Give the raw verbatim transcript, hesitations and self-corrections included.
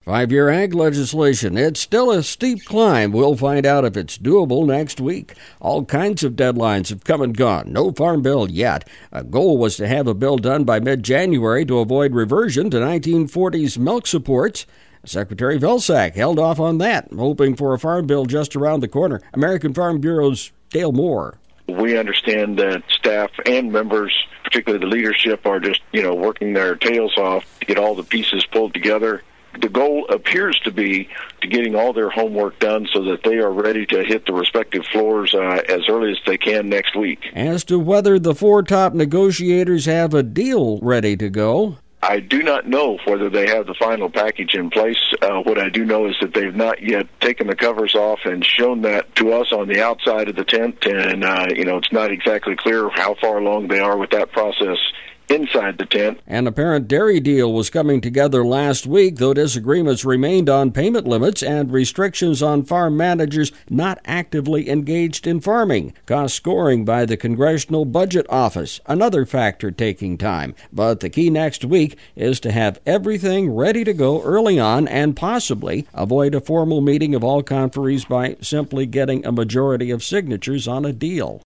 Five-year ag legislation. It's still a steep climb. We'll find out if it's doable next week. All kinds of deadlines have come and gone. No farm bill yet. A goal was to have a bill done by mid-January to avoid reversion to nineteen forties milk supports. Secretary Vilsack held off on that, hoping for a farm bill just around the corner. American Farm Bureau's Dale Moore. We understand that staff and members, particularly the leadership, are just, you know, working their tails off to get all the pieces pulled together. The goal appears to be to getting all their homework done so that they are ready to hit the respective floors uh, as early as they can next week. As to whether the four top negotiators have a deal ready to go, I do not know whether they have the final package in place. Uh, what I do know is that they've not yet taken the covers off and shown that to us on the outside of the tent, and uh, you know, it's not exactly clear how far along they are with that process inside the tent. An apparent dairy deal was coming together last week, though disagreements remained on payment limits and restrictions on farm managers not actively engaged in farming. Cost scoring by the Congressional Budget Office, another factor taking time. But the key next week is to have everything ready to go early on and possibly avoid a formal meeting of all conferees by simply getting a majority of signatures on a deal.